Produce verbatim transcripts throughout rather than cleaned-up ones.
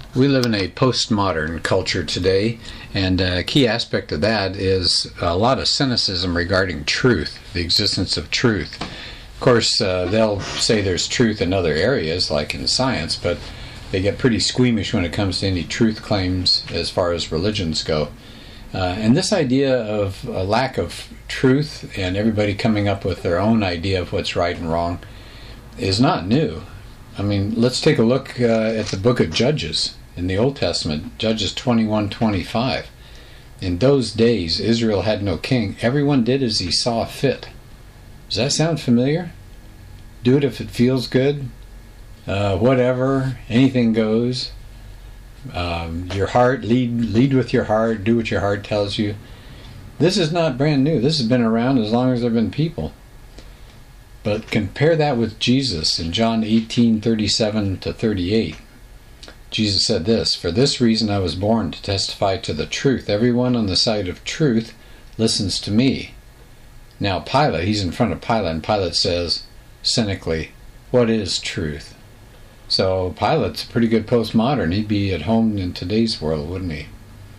We live in a postmodern culture today, and a key aspect of that is a lot of cynicism regarding truth, the existence of truth. Of course, uh, they'll say there's truth in other areas, like in science, but they get pretty squeamish when it comes to any truth claims as far as religions go. Uh, and this idea of a lack of truth and everybody coming up with their own idea of what's right and wrong is not new. I mean, let's take a look uh, at the book of Judges in the Old Testament, Judges twenty-one twenty-five. In those days, Israel had no king. Everyone did as he saw fit. Does that sound familiar? Do it if it feels good. Uh, whatever, anything goes. Um, your heart, lead lead with your heart, do what your heart tells you. This is not brand new. This has been around as long as there have been people. But compare that with Jesus in John eighteen thirty-seven to thirty-eight. Jesus said this, "For this reason I was born, to testify to the truth. Everyone on the side of truth listens to me." Now Pilate, he's in front of Pilate, and Pilate says cynically, "What is truth?" So Pilate's a pretty good postmodern. He'd be at home in today's world, wouldn't he?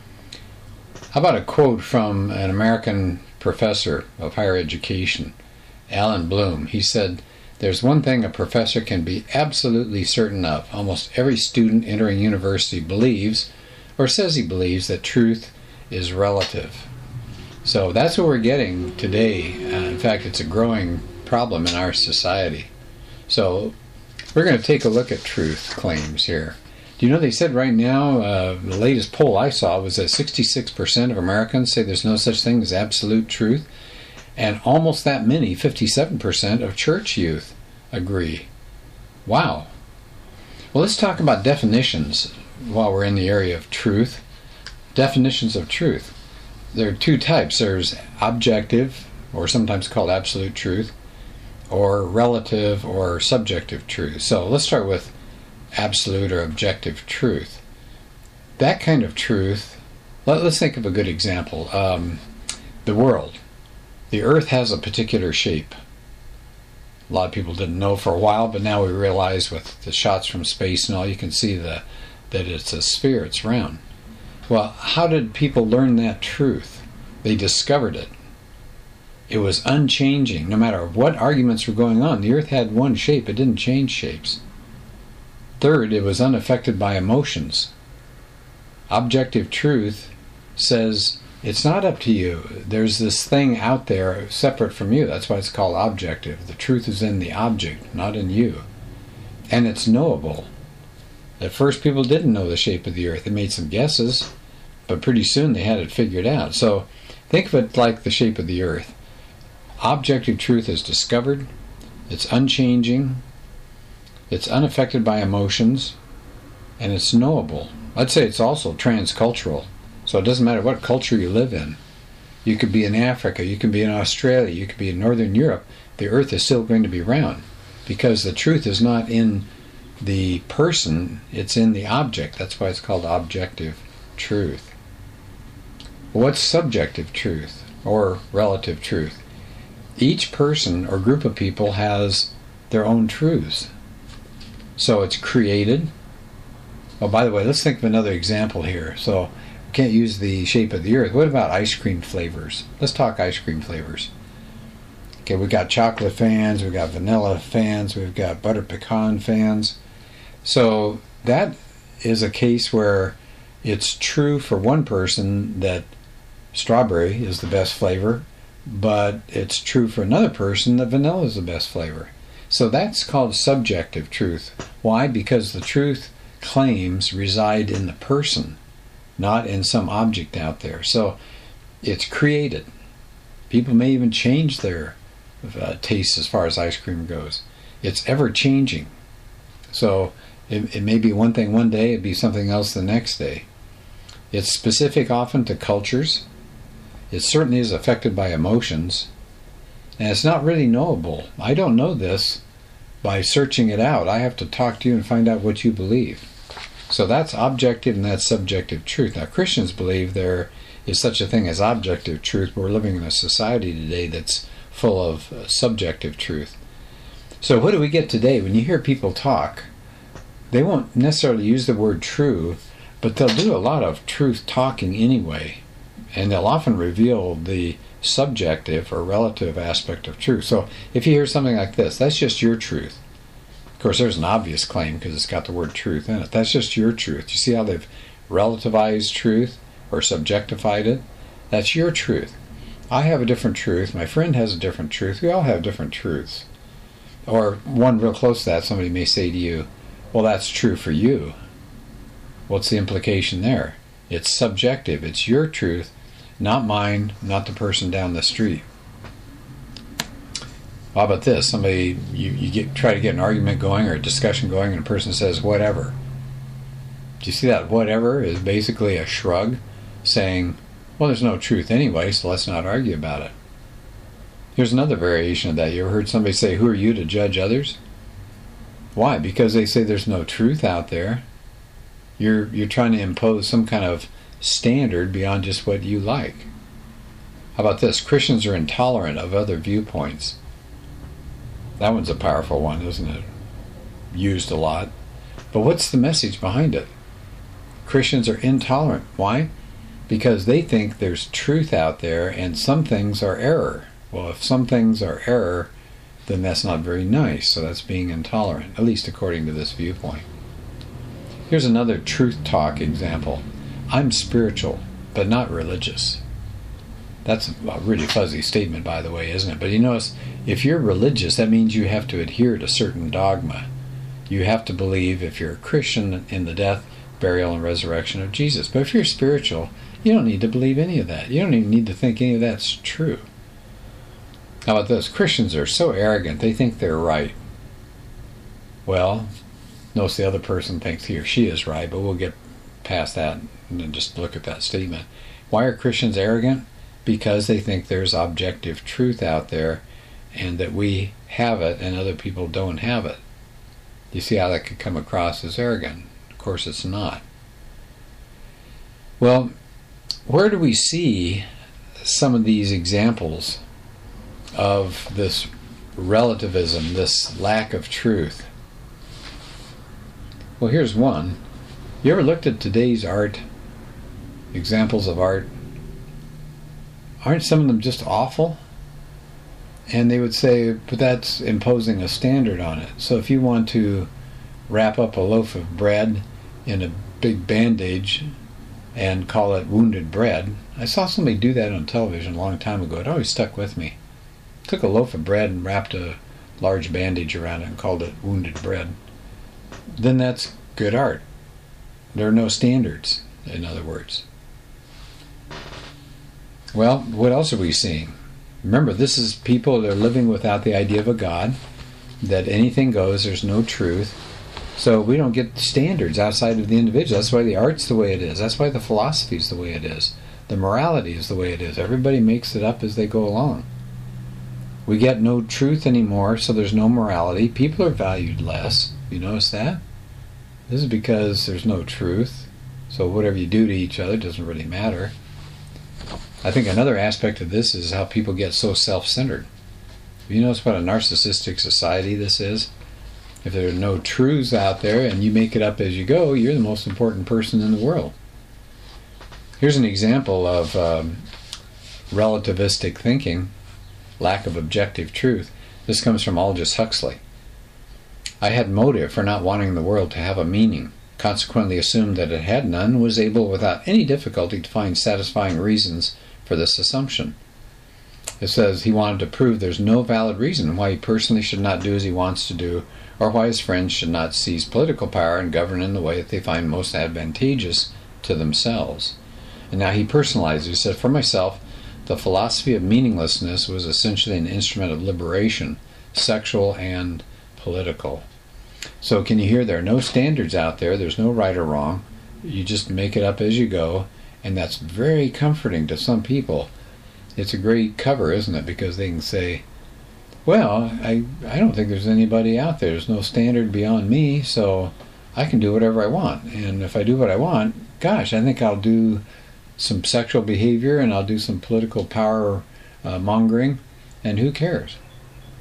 How about a quote from an American professor of higher education, Alan Bloom? He said, "There's one thing a professor can be absolutely certain of. Almost every student entering university believes, or says he believes, that truth is relative." So that's what we're getting today. Uh, in fact, it's a growing problem in our society. So we're going to take a look at truth claims here. Do you know they said right now, uh, the latest poll I saw was that sixty-six percent of Americans say there's no such thing as absolute truth, and almost that many, fifty-seven percent of church youth agree. Wow. Well, let's talk about definitions while we're in the area of truth. Definitions of truth. There are two types. There's objective, or sometimes called absolute truth, or relative or subjective truth. So let's start with absolute or objective truth. That kind of truth, let, let's think of a good example. Um, the world. The earth has a particular shape. A lot of people didn't know for a while, but now we realize with the shots from space and all, you can see the, that it's a sphere, it's round. Well, how did people learn that truth? They discovered it. It was unchanging. No matter what arguments were going on, the earth had one shape. It didn't change shapes. Third, it was unaffected by emotions. Objective truth says it's not up to you. There's this thing out there separate from you. That's why it's called objective. The truth is in the object, not in you. And it's knowable. At first, people didn't know the shape of the earth. They made some guesses, but pretty soon they had it figured out. So think of it like the shape of the earth. Objective truth is discovered, it's unchanging, it's unaffected by emotions, and it's knowable. I'd say it's also transcultural. So it doesn't matter what culture you live in. You could be in Africa, you could be in Australia, you could be in Northern Europe. The earth is still going to be round because the truth is not in the person, it's in the object. That's why it's called objective truth. What's subjective truth or relative truth? Each person or group of people has their own truths. So it's created. Oh, by the way, let's think of another example here. So we can't use the shape of the earth. What about ice cream flavors? Let's talk ice cream flavors. Okay, we've got chocolate fans, we've got vanilla fans, we've got butter pecan fans. So that is a case where it's true for one person that strawberry is the best flavor, but it's true for another person that vanilla is the best flavor. So that's called subjective truth. Why? Because the truth claims reside in the person, not in some object out there. So it's created. People may even change their uh, tastes as far as ice cream goes. It's ever changing. So it, it may be one thing one day, it'd be something else the next day. It's specific often to cultures. It certainly is affected by emotions, and it's not really knowable. I don't know this by searching it out. I have to talk to you and find out what you believe. So that's objective and that's subjective truth. Now, Christians believe there is such a thing as objective truth, but we're living in a society today that's full of uh, subjective truth. So what do we get today? When you hear people talk, they won't necessarily use the word true, but they'll do a lot of truth talking anyway. And they'll often reveal the subjective or relative aspect of truth. So if you hear something like this, that's just your truth. Of course, there's an obvious claim because it's got the word truth in it. That's just your truth. You see how they've relativized truth or subjectified it? That's your truth. I have a different truth. My friend has a different truth. We all have different truths. Or one real close to that, somebody may say to you, well, that's true for you. What's the implication there? It's subjective. It's your truth, not mine, not the person down the street. How about this? Somebody, you, you get try to get an argument going or a discussion going, and a person says, whatever. Do you see that whatever is basically a shrug saying, well, there's no truth anyway, so let's not argue about it. Here's another variation of that. You ever heard somebody say, who are you to judge others? Why? Because they say there's no truth out there. You're, you're trying to impose some kind of standard beyond just what you like. How about this? Christians are intolerant of other viewpoints. That one's a powerful one, isn't it? Used a lot. But what's the message behind it? Christians are intolerant. Why? Because they think there's truth out there and some things are error. Well, if some things are error, then that's not very nice. So that's being intolerant, at least according to this viewpoint. Here's another truth talk example. I'm spiritual, but not religious. That's a really fuzzy statement, by the way, isn't it? But you notice, if you're religious, that means you have to adhere to certain dogma. You have to believe, if you're a Christian, in the death, burial, and resurrection of Jesus. But if you're spiritual, you don't need to believe any of that. You don't even need to think any of that's true. How about this? Christians are so arrogant, they think they're right. Well, notice the other person thinks he or she is right, but we'll get past that and then just look at that statement. Why are Christians arrogant? Because they think there's objective truth out there and that we have it and other people don't have it. You see how that could come across as arrogant? Of course it's not. Well, where do we see some of these examples of this relativism, this lack of truth? Well, here's one. You ever looked at today's art, examples of art? Aren't some of them just awful? And they would say, but that's imposing a standard on it. So if you want to wrap up a loaf of bread in a big bandage and call it wounded bread, I saw somebody do that on television a long time ago. It always stuck with me. Took a loaf of bread and wrapped a large bandage around it and called it wounded bread. Then that's good art. There are no standards, in other words. Well, what else are we seeing? Remember, this is people that are living without the idea of a God, that anything goes, there's no truth. So we don't get standards outside of the individual. That's why the art's the way it is. That's why the philosophy is the way it is. The morality is the way it is. Everybody makes it up as they go along. We get no truth anymore, so there's no morality. People are valued less. You notice that? This is because there's no truth. So whatever you do to each other doesn't really matter. I think another aspect of this is how people get so self-centered. You notice what a narcissistic society this is? If there are no truths out there and you make it up as you go, you're the most important person in the world. Here's an example of um, relativistic thinking, lack of objective truth. This comes from Aldous Huxley. I had motive for not wanting the world to have a meaning, consequently assumed that it had none, and was able without any difficulty to find satisfying reasons for this assumption. It says he wanted to prove there's no valid reason why he personally should not do as he wants to do, or why his friends should not seize political power and govern in the way that they find most advantageous to themselves. And now he personalized it. He said, for myself, the philosophy of meaninglessness was essentially an instrument of liberation, sexual and political. So can you hear, there are no standards out there, there's no right or wrong, you just make it up as you go, and that's very comforting to some people. It's a great cover, isn't it? Because they can say, well, I, I don't think there's anybody out there, there's no standard beyond me, so I can do whatever I want. And if I do what I want, gosh, I think I'll do some sexual behavior and I'll do some political power uh, mongering, and who cares?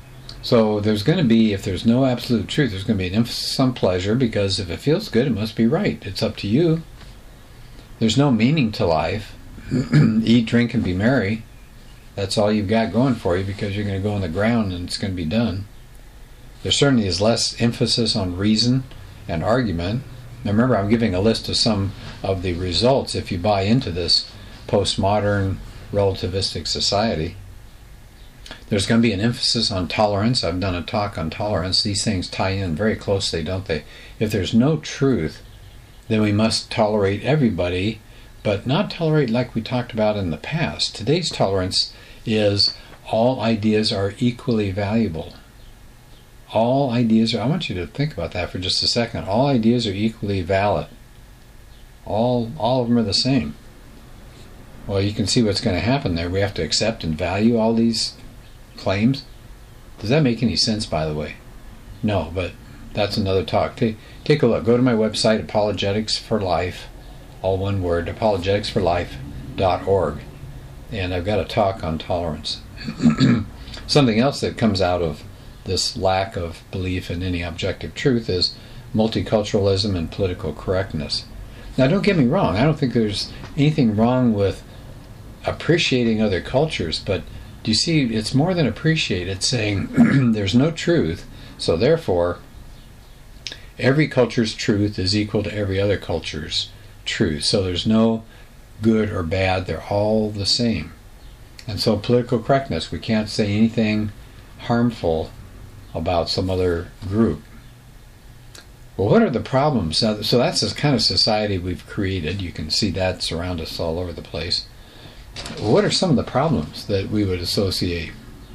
So there's going to be, if there's no absolute truth, there's going to be an emphasis on pleasure, because if it feels good, it must be right. It's up to you. There's no meaning to life. Eat, drink, and be merry. That's all you've got going for you, because you're going to go on the ground and it's going to be done. There certainly is less emphasis on reason and argument. Now remember, I'm giving a list of some of the results if you buy into this postmodern relativistic society. There's going to be an emphasis on tolerance. I've done a talk on tolerance. These things tie in very closely, don't they? If there's no truth, then we must tolerate everybody, but not tolerate like we talked about in the past. Today's tolerance is all ideas are equally valuable. All ideas are, I want you to think about that for just a second. All ideas are equally valid. All, all of them are the same. Well, you can see what's going to happen there. We have to accept and value all these claims. Does that make any sense, by the way? No, but that's another talk. Take, take a look. Go to my website, Apologetics for Life, all one word, apologetics for life dot org. And I've got a talk on tolerance. Something else that comes out of this lack of belief in any objective truth is multiculturalism and political correctness. Now, don't get me wrong. I don't think there's anything wrong with appreciating other cultures, but do you see, it's more than appreciate. It's saying there's no truth, so therefore every culture's truth is equal to every other culture's truth. So there's no good or bad. They're all the same. And so political correctness, we can't say anything harmful about some other group. Well, what are the problems? So that's the kind of society we've created. You can see that surround us all over the place. What are some of the problems that we would associate?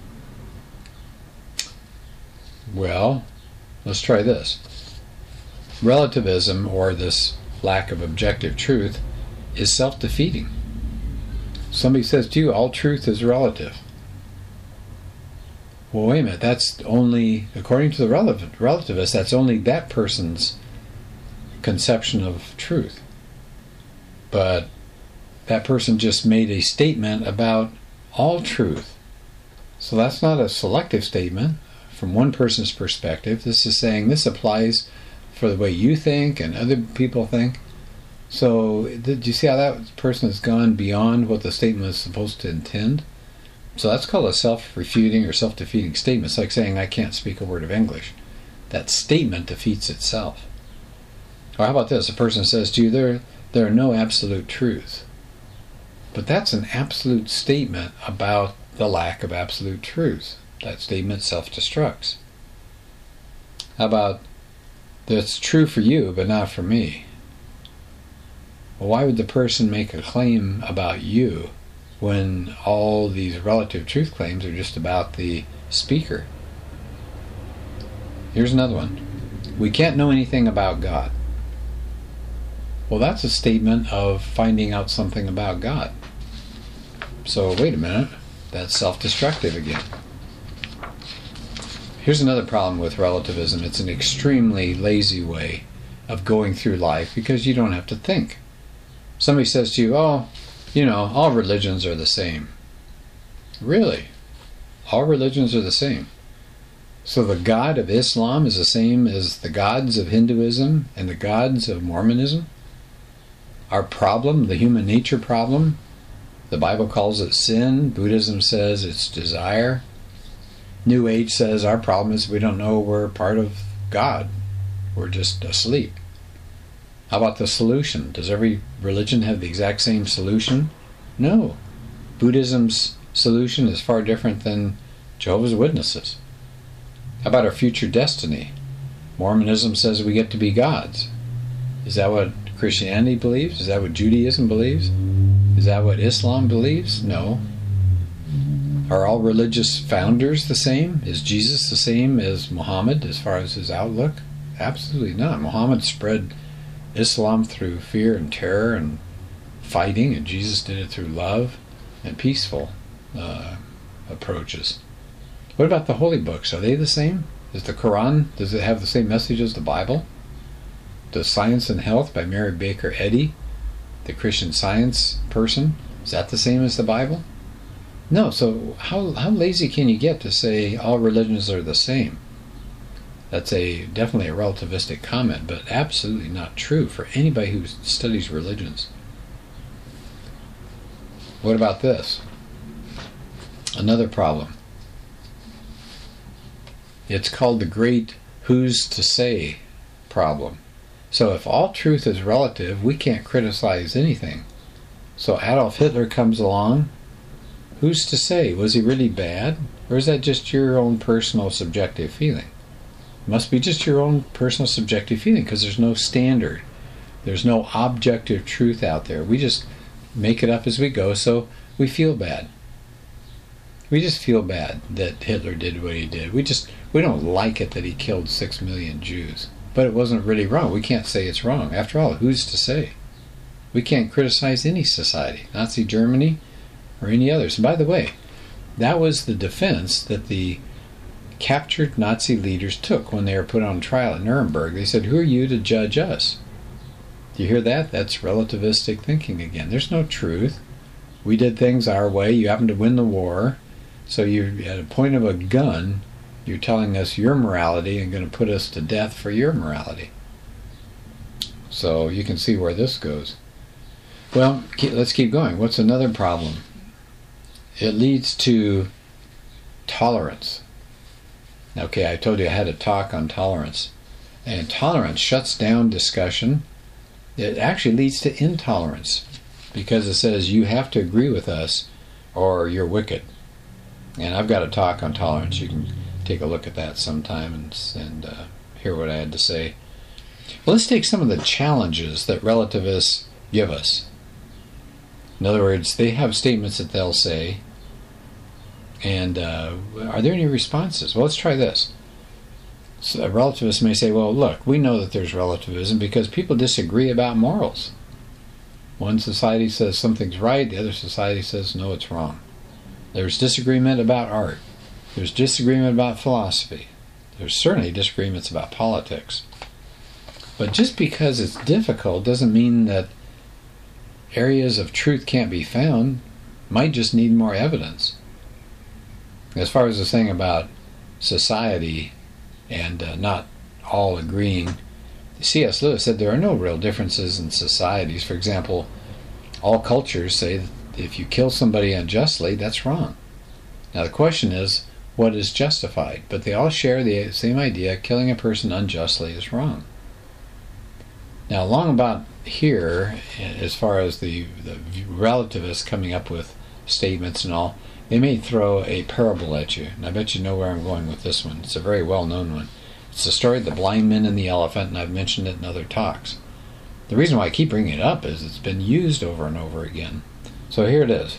Well, let's try this. Relativism, or this lack of objective truth, is self-defeating. Somebody says to you, all truth is relative. Well, wait a minute, that's only, according to the relative, relativist, that's only that person's conception of truth. But that person just made a statement about all truth. So that's not a selective statement from one person's perspective. This is saying this applies for the way you think and other people think. So did you see how that person has gone beyond what the statement is supposed to intend? So that's called a self-refuting or self-defeating statement. It's like saying, I can't speak a word of English. That statement defeats itself. Or how about this? A person says to you, there, there are no absolute truths. But that's an absolute statement about the lack of absolute truth. That statement self-destructs. How about, that's true for you, but not for me? Well, why would the person make a claim about you when all these relative truth claims are just about the speaker? Here's another one. We can't know anything about God. Well, that's a statement of finding out something about God. So wait a minute, that's self-destructive again. Here's another problem with relativism. It's an extremely lazy way of going through life because you don't have to think. Somebody says to you, oh, you know, all religions are the same. Really? All religions are the same. So the God of Islam is the same as the gods of Hinduism and the gods of Mormonism? Our problem, the human nature problem, the Bible calls it sin. Buddhism says it's desire. New Age says our problem is we don't know we're part of God. We're just asleep. How about the solution? Does every religion have the exact same solution? No. Buddhism's solution is far different than Jehovah's Witnesses. How about our future destiny? Mormonism says we get to be gods. Is that what Christianity believes? Is that what Judaism believes? Is that what Islam believes? No. Are all religious founders the same? Is Jesus the same as Muhammad as far as his outlook? Absolutely not. Muhammad spread Islam through fear and terror and fighting, and Jesus did it through love and peaceful uh, approaches. What about the holy books? Are they the same? Is the Quran, does it have the same message as the Bible? Does Science and Health by Mary Baker Eddy, the Christian Science person, is that the same as the Bible? No, so how, how lazy can you get to say all religions are the same? That's a definitely a relativistic comment, but absolutely not true for anybody who studies religions. What about this? Another problem. It's called the great who's to say problem. So if all truth is relative, we can't criticize anything. So Adolf Hitler comes along, who's to say? Was he really bad? Or is that just your own personal subjective feeling? It must be just your own personal subjective feeling, because there's no standard. There's no objective truth out there. We just make it up as we go, so we feel bad. We just feel bad that Hitler did what he did. We just, we don't like it that he killed six million Jews. But it wasn't really wrong. We can't say it's wrong. After all, who's to say? We can't criticize any society, Nazi Germany or any others. And by the way, that was the defense that the captured Nazi leaders took when they were put on trial at Nuremberg. They said, who are you to judge us? Do you hear that? That's relativistic thinking again. There's no truth. We did things our way. You happened to win the war. So you're at a point of a gun, you're telling us your morality and going to put us to death for your morality. So you can see where this goes. Well, let's keep going. What's another problem? It leads to tolerance. Okay, I told you I had a talk on tolerance. And tolerance shuts down discussion. It actually leads to intolerance, because it says you have to agree with us or you're wicked. And I've got a talk on tolerance. You can take a look at that sometime and, and uh, hear what I had to say. Well, let's take some of the challenges that relativists give us. In other words, they have statements that they'll say, and uh, are there any responses? Well, let's try this. So a relativist may say, well, look, we know that there's relativism because people disagree about morals. One society says something's right, the other society says, no, it's wrong. There's disagreement about art. There's disagreement about philosophy. There's certainly disagreements about politics. But just because it's difficult doesn't mean that areas of truth can't be found. Might just need more evidence. As far as the thing about society and uh, not all agreeing, C S Lewis said there are no real differences in societies. For example, all cultures say that if you kill somebody unjustly, that's wrong. Now the question is, what is justified? But they all share the same idea: killing a person unjustly is wrong. Now, along about here, as far as the, the relativists coming up with statements and all, they may throw a parable at you. And I bet you know where I'm going with this one. It's a very well-known one. It's the story of the blind men and the elephant, and I've mentioned it in other talks. The reason why I keep bringing it up is it's been used over and over again. So here it is.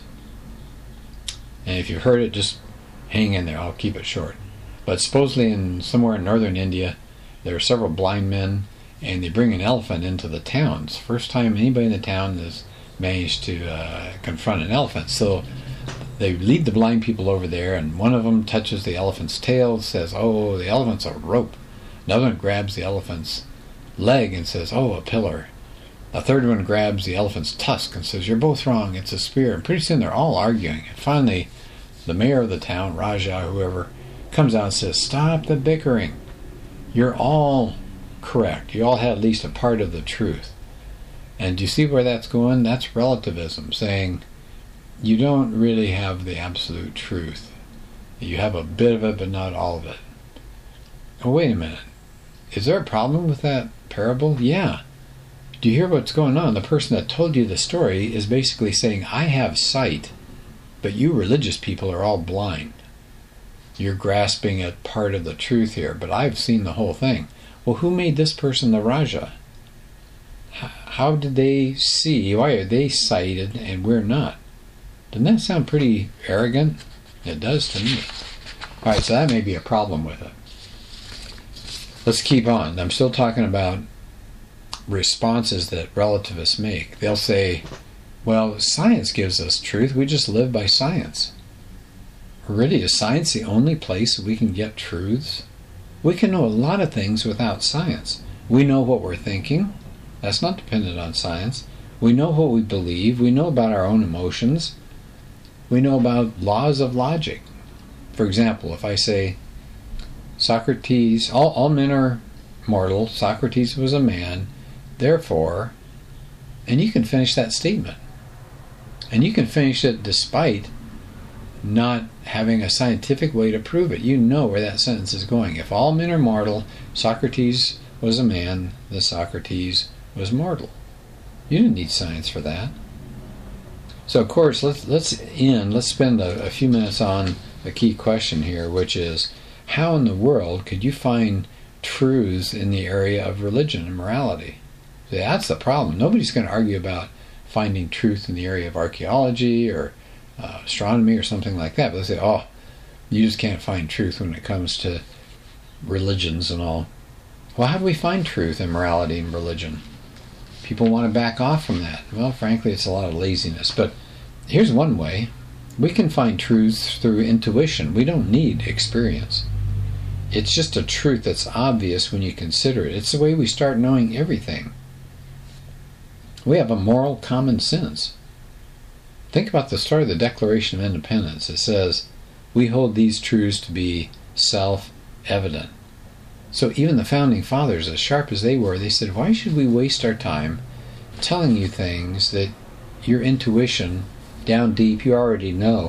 And if you've heard it, just hang in there. I'll keep it short. But supposedly in somewhere in northern India, there are several blind men, and they bring an elephant into the town. It's the first time anybody in the town has managed to uh, confront an elephant. So they lead the blind people over there, and one of them touches the elephant's tail, says, oh, the elephant's a rope. Another one grabs the elephant's leg and says, oh, a pillar. A third one grabs the elephant's tusk and says, you're both wrong, it's a spear. And pretty soon they're all arguing. And finally, the mayor of the town, Raja, whoever, comes out and says, stop the bickering. You're all correct. You all had at least a part of the truth. And do you see where that's going? That's relativism, saying you don't really have the absolute truth. You have a bit of it, but not all of it. Oh, wait a minute. Is there a problem with that parable? Yeah. Do you hear what's going on? The person that told you the story is basically saying, I have sight, but you religious people are all blind. You're grasping at part of the truth here, but I've seen the whole thing. Well, who made this person the Raja? How did they see? Why are they sighted and we're not? Doesn't that sound pretty arrogant? It does to me. All right, so that may be a problem with it. Let's keep on. I'm still talking about responses that relativists make. They'll say, well, science gives us truth. We just live by science. Really, is science the only place we can get truths? We can know a lot of things without science. We know what we're thinking. That's not dependent on science. We know what we believe. We know about our own emotions. We know about laws of logic. For example, if I say, Socrates, all, all men are mortal, Socrates was a man, therefore, and you can finish that statement. And you can finish it despite not having a scientific way to prove it. You know where that sentence is going. If all men are mortal, Socrates was a man, the Socrates was mortal. You didn't need science for that. So of course, let's let's end, let's spend a, a few minutes on a key question here, which is, how in the world could you find truths in the area of religion and morality? See, that's the problem. Nobody's going to argue about finding truth in the area of archaeology or uh, astronomy or something like that. But they say, oh, you just can't find truth when it comes to religions and all. Well, how do we find truth in morality and religion? People want to back off from that. Well, frankly, it's a lot of laziness. But here's one way. We can find truths through intuition. We don't need experience. It's just a truth that's obvious when you consider it. It's the way we start knowing everything. We have a moral common sense. Think about the start of the Declaration of Independence. It says, we hold these truths to be self-evident. So even the Founding Fathers, as sharp as they were, they said, why should we waste our time telling you things that your intuition, down deep, you already know?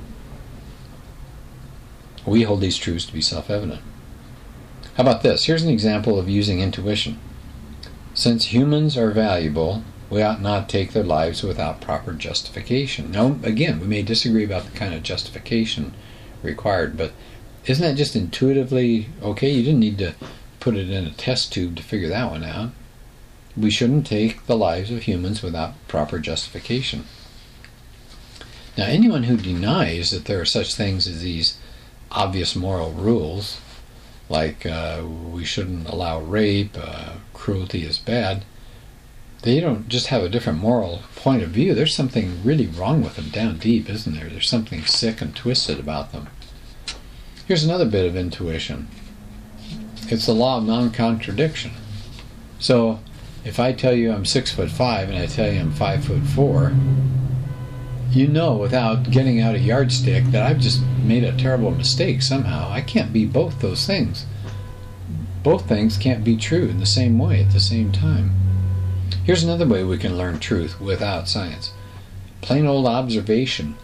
We hold these truths to be self-evident. How about this? Here's an example of using intuition. Since humans are valuable, we ought not take their lives without proper justification. Now, again, we may disagree about the kind of justification required, but isn't that just intuitively okay? You didn't need to put it in a test tube to figure that one out. We shouldn't take the lives of humans without proper justification. Now, anyone who denies that there are such things as these obvious moral rules, like uh, we shouldn't allow rape, uh, cruelty is bad, they don't just have a different moral point of view. There's something really wrong with them down deep, isn't there? There's something sick and twisted about them. Here's another bit of intuition. It's the law of non-contradiction. So if I tell you I'm six foot five and I tell you I'm five foot four, you know without getting out a yardstick that I've just made a terrible mistake somehow. I can't be both those things. Both things can't be true in the same way at the same time. Here's another way we can learn truth without science. Plain old observation.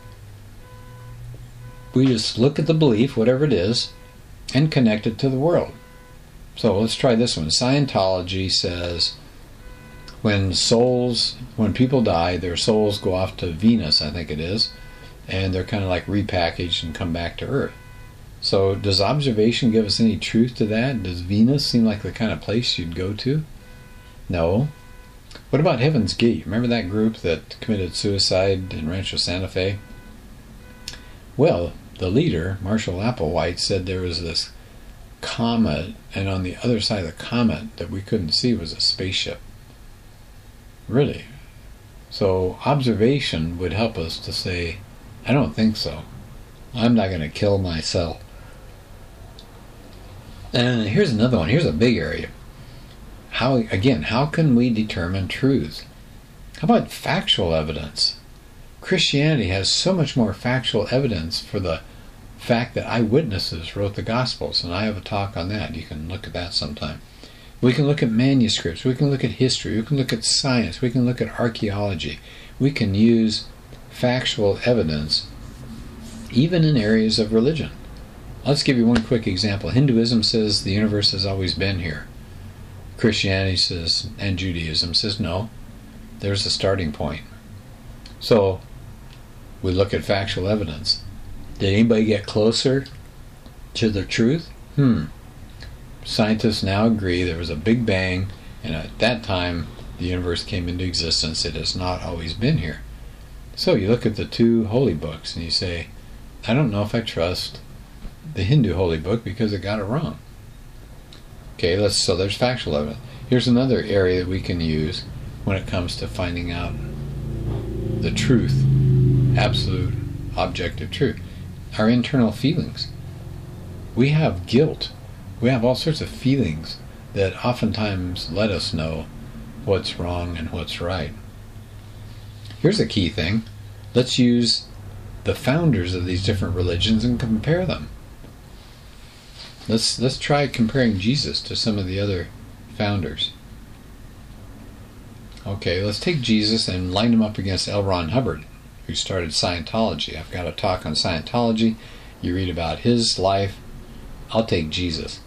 We just look at the belief, whatever it is, and connect it to the world. So let's try this one. Scientology says when souls, when people die, their souls go off to Venus, I think it is, and they're kind of like repackaged and come back to Earth. So does observation give us any truth to that? Does Venus seem like the kind of place you'd go to? No. What about Heaven's Gate? Remember that group that committed suicide in Rancho Santa Fe? Well, the leader, Marshall Applewhite, said there was this comet, and on the other side of the comet that we couldn't see was a spaceship. Really? So observation would help us to say, I don't think so. I'm not going to kill myself. And here's another one. Here's a big area. How, again, how can we determine truth? How about factual evidence? Christianity has so much more factual evidence for the fact that eyewitnesses wrote the Gospels, and I have a talk on that. You can look at that sometime. We can look at manuscripts. We can look at history. We can look at science. We can look at archaeology. We can use factual evidence even in areas of religion. Let's give you one quick example. Hinduism says the universe has always been here. Christianity says, and Judaism says, no, there's a starting point. So we look at factual evidence. Did anybody get closer to the truth? Hmm. Scientists now agree there was a Big Bang, and at that time the universe came into existence. It has not always been here. So you look at the two holy books and you say, I don't know if I trust the Hindu holy book because it got it wrong. Okay, let's, so there's factual evidence. Here's another area that we can use when it comes to finding out the truth, absolute, objective truth. Our internal feelings. We have guilt. We have all sorts of feelings that oftentimes let us know what's wrong and what's right. Here's a key thing. Let's use the founders of these different religions and compare them. Let's let's try comparing Jesus to some of the other founders. Okay, let's take Jesus and line him up against L. Ron Hubbard, who started Scientology. I've got a talk on Scientology. You read about his life. I'll take Jesus.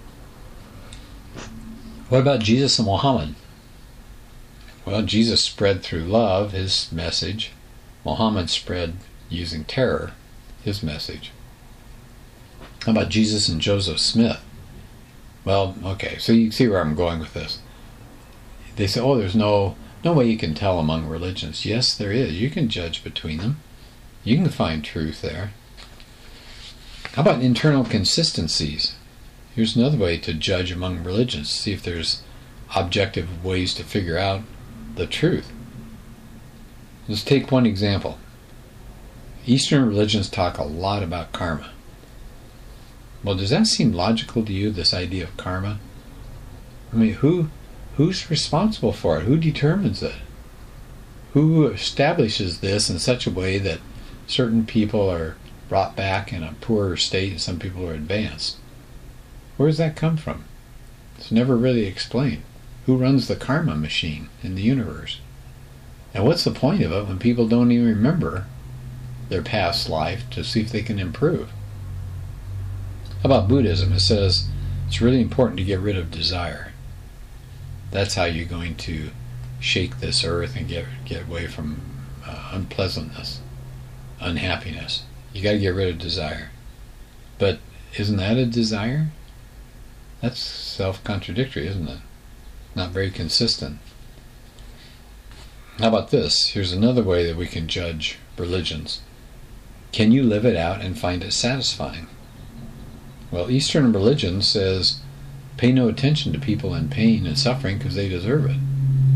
What about Jesus and Muhammad? Well, Jesus spread through love, his message. Muhammad spread using terror, his message. How about Jesus and Joseph Smith? Well, okay, so you see where I'm going with this. They say, oh, there's no no way you can tell among religions. Yes, there is. You can judge between them. You can find truth there. How about internal consistencies? Here's another way to judge among religions. See if there's objective ways to figure out the truth. Let's take one example. Eastern religions talk a lot about karma. Well, does that seem logical to you, this idea of karma? I mean, who who's responsible for it? Who determines it? Who establishes this in such a way that certain people are brought back in a poorer state and some people are advanced? Where does that come from? It's never really explained. Who runs the karma machine in the universe? And what's the point of it when people don't even remember their past life to see if they can improve? How about Buddhism? It says it's really important to get rid of desire. That's how you're going to shake this earth and get get away from uh, unpleasantness, unhappiness. You got to get rid of desire. But isn't that a desire? That's self-contradictory, isn't it? Not very consistent. How about this? Here's another way that we can judge religions. Can you live it out and find it satisfying? Well, Eastern religion says pay no attention to people in pain and suffering because they deserve it.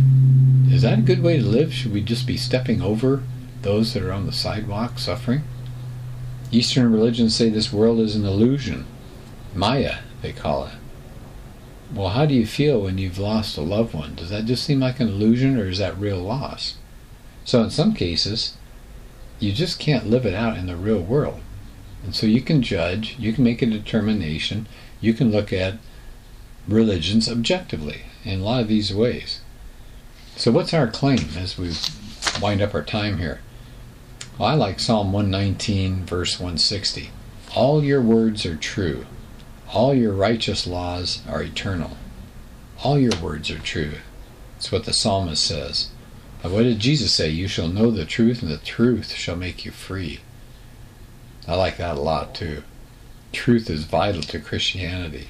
Is that a good way to live? Should we just be stepping over those that are on the sidewalk suffering? Eastern religions say this world is an illusion. Maya, they call it. Well, how do you feel when you've lost a loved one? Does that just seem like an illusion, or is that real loss? So in some cases, you just can't live it out in the real world. And so you can judge, you can make a determination, you can look at religions objectively in a lot of these ways. So what's our claim as we wind up our time here? Well, I like Psalm one nineteen, verse one sixty. All your words are true. All your righteous laws are eternal. All your words are true. That's what the psalmist says. But what did Jesus say? You shall know the truth, and the truth shall make you free. I like that a lot too. Truth is vital to Christianity.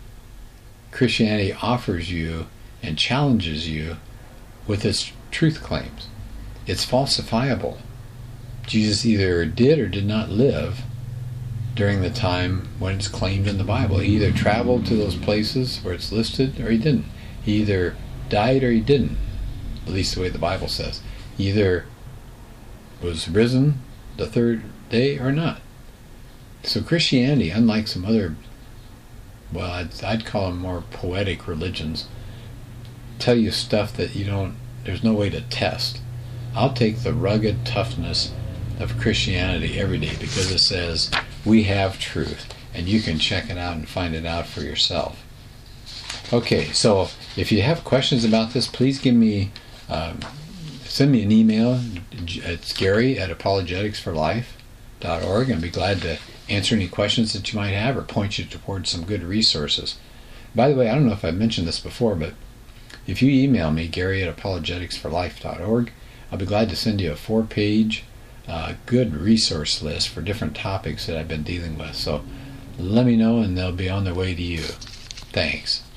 Christianity offers you and challenges you with its truth claims. It's falsifiable. Jesus either did or did not live during the time when it's claimed in the Bible. He either traveled to those places where it's listed or he didn't. He either died or he didn't, at least the way the Bible says. He either was risen the third day or not. So Christianity, unlike some other, well, I'd, I'd call them more poetic religions, tell you stuff that you don't, there's no way to test. I'll take the rugged toughness of Christianity every day because it says we have truth and you can check it out and find it out for yourself. Okay, so if you have questions about this, please give me um, send me an email. It's Gary at apologetics for life dot org. I'd be glad to answer any questions that you might have or point you towards some good resources. By the way, I don't know if I've mentioned this before, but if you email me, Gary at apologetics for life dot org, I'll be glad to send you a four-page uh, good resource list for different topics that I've been dealing with. So let me know and they'll be on their way to you. Thanks.